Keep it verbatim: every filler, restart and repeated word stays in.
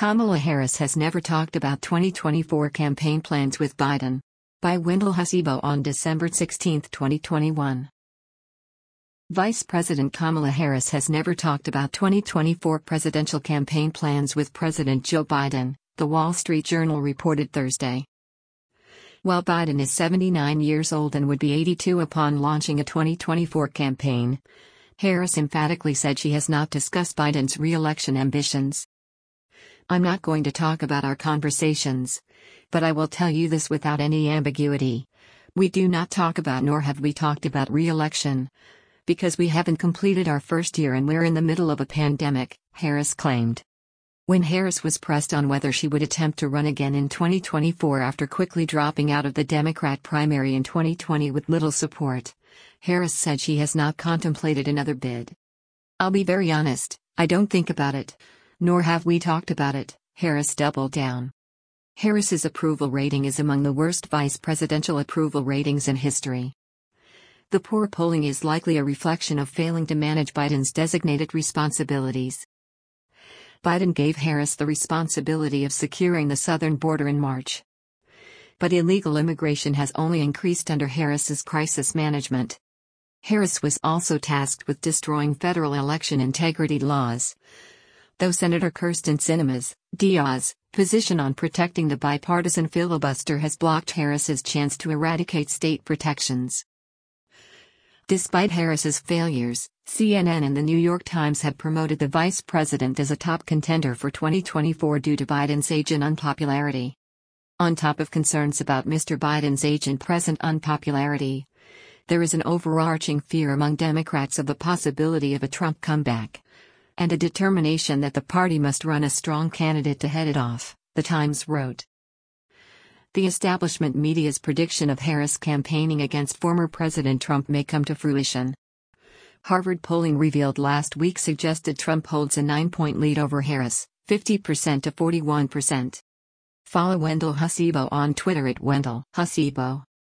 Kamala Harris has never talked about twenty twenty-four campaign plans with Biden. By Wendell Hasibo on December sixteenth, twenty twenty-one. Vice President Kamala Harris has never talked about twenty twenty-four presidential campaign plans with President Joe Biden, The Wall Street Journal reported Thursday. While Biden is seventy-nine years old and would be eighty-two upon launching a twenty twenty-four campaign, Harris emphatically said she has not discussed Biden's re-election ambitions. "I'm not going to talk about our conversations, but I will tell you this without any ambiguity. We do not talk about nor have we talked about re-election, because we haven't completed our first year and we're in the middle of a pandemic," Harris claimed. When Harris was pressed on whether she would attempt to run again in twenty twenty-four after quickly dropping out of the Democrat primary in twenty twenty with little support, Harris said she has not contemplated another bid. "I'll be very honest, I don't think about it, nor have we talked about it," Harris doubled down. Harris's approval rating is among the worst vice presidential approval ratings in history. The poor polling is likely a reflection of failing to manage Biden's designated responsibilities. Biden gave Harris the responsibility of securing the southern border in March. But illegal immigration has only increased under Harris's crisis management. Harris was also tasked with destroying federal election integrity laws. Though Senator Kyrsten Sinema's, Diaz's, position on protecting the bipartisan filibuster has blocked Harris's chance to eradicate state protections. Despite Harris's failures, C N N and the New York Times have promoted the vice president as a top contender for twenty twenty-four due to Biden's age and unpopularity. On top of concerns about Mister Biden's age and present unpopularity, there is an overarching fear among Democrats of the possibility of a Trump comeback, and a determination that the party must run a strong candidate to head it off, the Times wrote. The establishment media's prediction of Harris campaigning against former President Trump may come to fruition. Harvard polling revealed last week suggested Trump holds a nine-point lead over Harris, fifty percent to forty-one percent. Follow Wendell Hasibo on Twitter at Wendell Hasibo.